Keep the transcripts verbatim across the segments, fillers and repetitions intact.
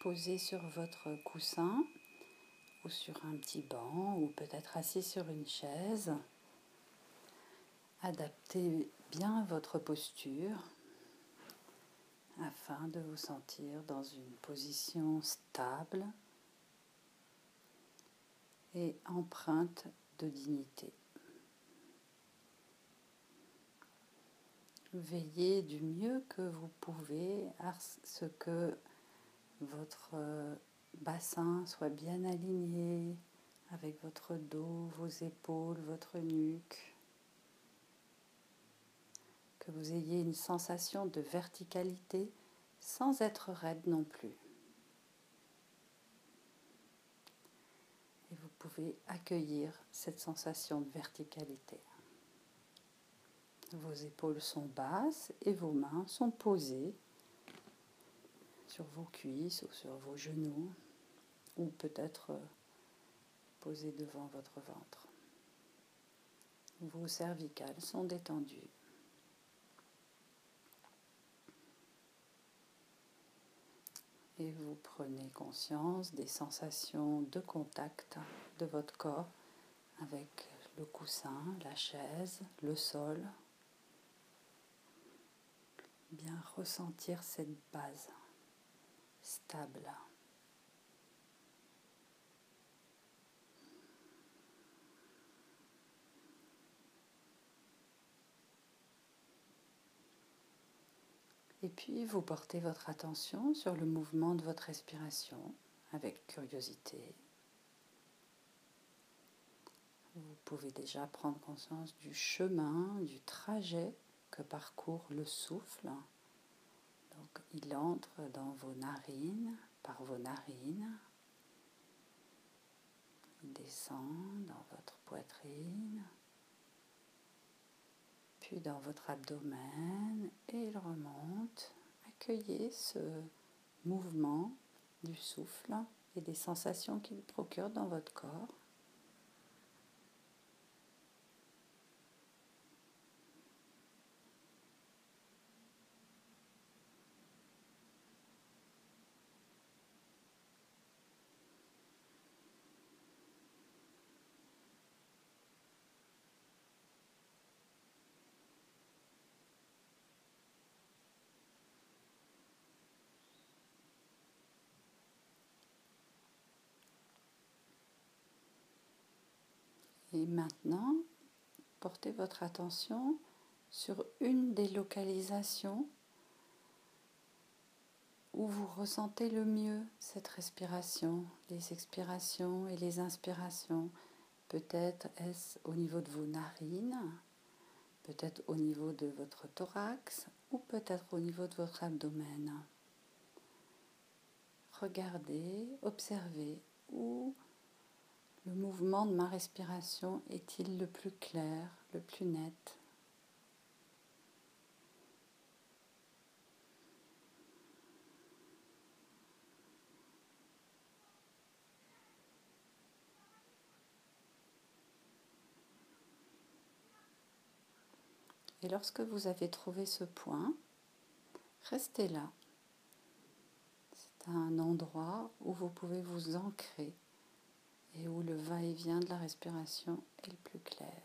posé sur votre coussin ou sur un petit banc ou peut-être assis sur une chaise. Adaptez bien votre posture afin de vous sentir dans une position stable et empreinte de dignité. Veillez du mieux que vous pouvez à ce que votre bassin soit bien aligné avec votre dos, vos épaules, votre nuque. Que vous ayez une sensation de verticalité sans être raide non plus. Et vous pouvez accueillir cette sensation de verticalité. Vos épaules sont basses et vos mains sont posées sur vos cuisses ou sur vos genoux ou peut-être posées devant votre ventre. Vos cervicales sont détendues. Et vous prenez conscience des sensations de contact de votre corps avec le coussin, la chaise, le sol. Bien ressentir cette base stable. Et puis vous portez votre attention sur le mouvement de votre respiration avec curiosité. Vous pouvez déjà prendre conscience du chemin, du trajet que parcourt le souffle. Donc il entre dans vos narines, par vos narines. Il descend dans votre poitrine, puis dans votre abdomen et il remonte. Accueillez ce mouvement du souffle et des sensations qu'il procure dans votre corps. Et maintenant, portez votre attention sur une des localisations où vous ressentez le mieux cette respiration, les expirations et les inspirations. Peut-être est-ce au niveau de vos narines, peut-être au niveau de votre thorax ou peut-être au niveau de votre abdomen. Regardez, observez où le mouvement de ma respiration est-il le plus clair, le plus net. Et lorsque vous avez trouvé ce point, restez là. C'est un endroit où vous pouvez vous ancrer et où le va-et-vient de la respiration est le plus clair.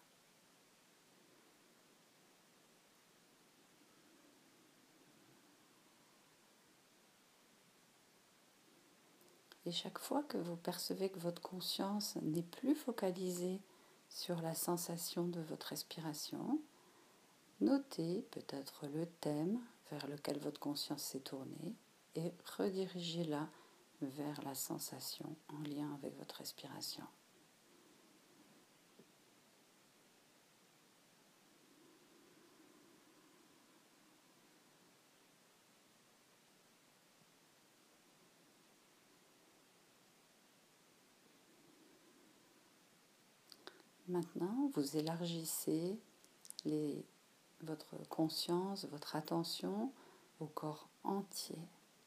Et chaque fois que vous percevez que votre conscience n'est plus focalisée sur la sensation de votre respiration, notez peut-être le thème vers lequel votre conscience s'est tournée et redirigez-la vers la sensation en lien avec votre respiration. Maintenant, vous élargissez les, votre conscience, votre attention au corps entier.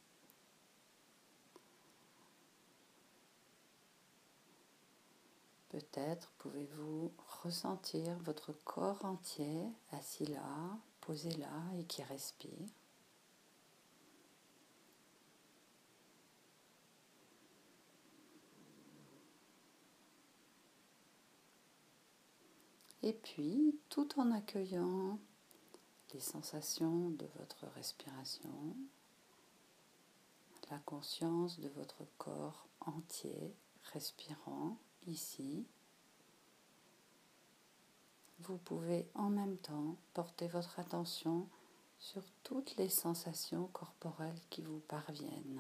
Peut-être pouvez-vous ressentir votre corps entier assis là, posé là et qui respire. Et puis, tout en accueillant les sensations de votre respiration, la conscience de votre corps entier respirant ici, vous pouvez en même temps porter votre attention sur toutes les sensations corporelles qui vous parviennent.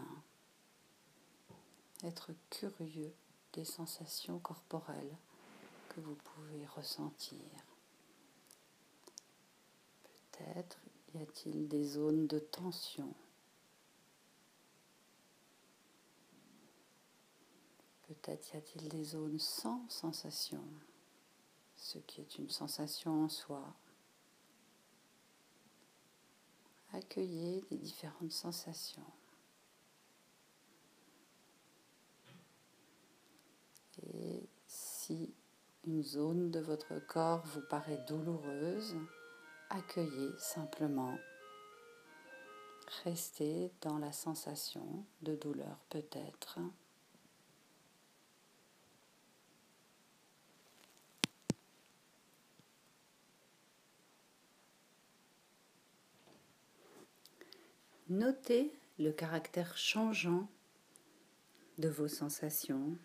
Être curieux des sensations corporelles que vous pouvez ressentir. Peut-être y a-t-il des zones de tension. Peut-être y a-t-il des zones sans sensation, ce qui est une sensation en soi. Accueillez les différentes sensations. Et si une zone de votre corps vous paraît douloureuse, accueillez simplement. Restez dans la sensation de douleur peut-être. Notez le caractère changeant de vos sensations.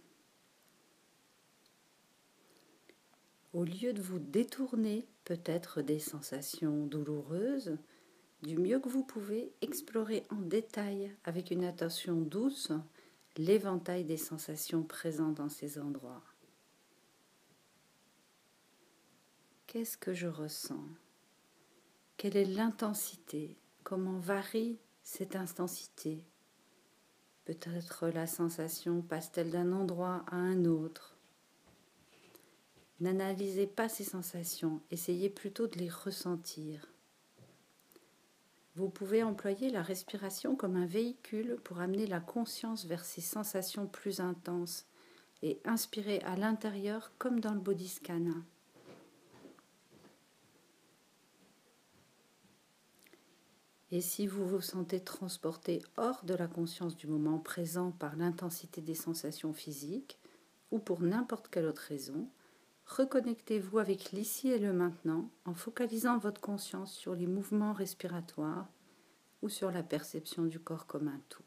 Au lieu de vous détourner peut-être des sensations douloureuses, du mieux que vous pouvez, explorez en détail, avec une attention douce, l'éventail des sensations présentes dans ces endroits. Qu'est-ce que je ressens? Quelle est l'intensité? Comment varie cette intensité? Peut-être la sensation passe-t-elle d'un endroit à un autre? N'analysez pas ces sensations, essayez plutôt de les ressentir. Vous pouvez employer la respiration comme un véhicule pour amener la conscience vers ces sensations plus intenses et inspirer à l'intérieur comme dans le body scan. Et si vous vous sentez transporté hors de la conscience du moment présent par l'intensité des sensations physiques ou pour n'importe quelle autre raison, reconnectez-vous avec l'ici et le maintenant en focalisant votre conscience sur les mouvements respiratoires ou sur la perception du corps comme un tout.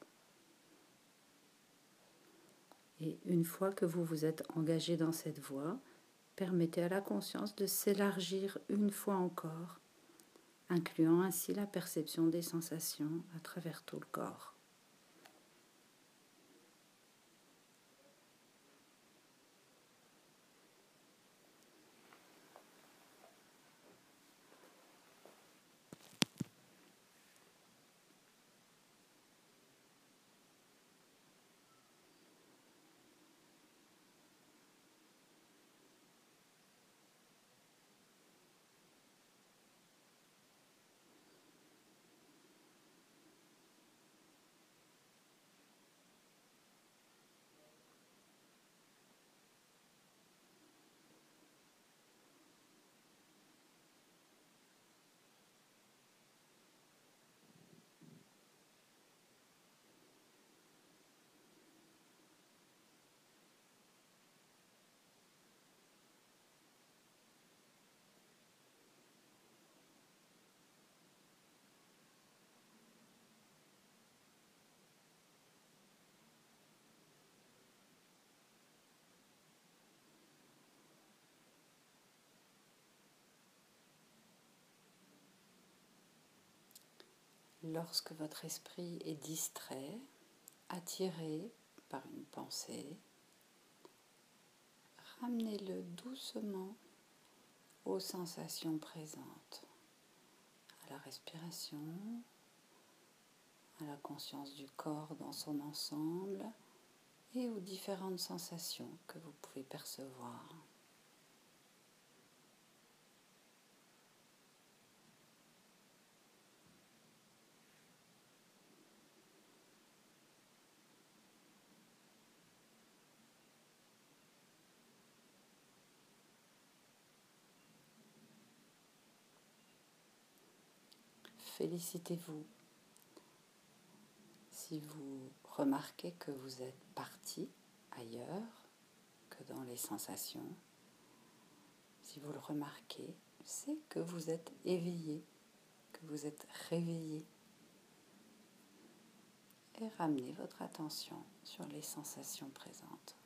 Et une fois que vous vous êtes engagé dans cette voie, permettez à la conscience de s'élargir une fois encore, incluant ainsi la perception des sensations à travers tout le corps. Lorsque votre esprit est distrait, attiré par une pensée, ramenez-le doucement aux sensations présentes, à la respiration, à la conscience du corps dans son ensemble et aux différentes sensations que vous pouvez percevoir. Félicitez-vous si vous remarquez que vous êtes parti ailleurs que dans les sensations. si vous le remarquez, c'est que vous êtes éveillé, que vous êtes réveillé. Et ramenez votre attention sur les sensations présentes.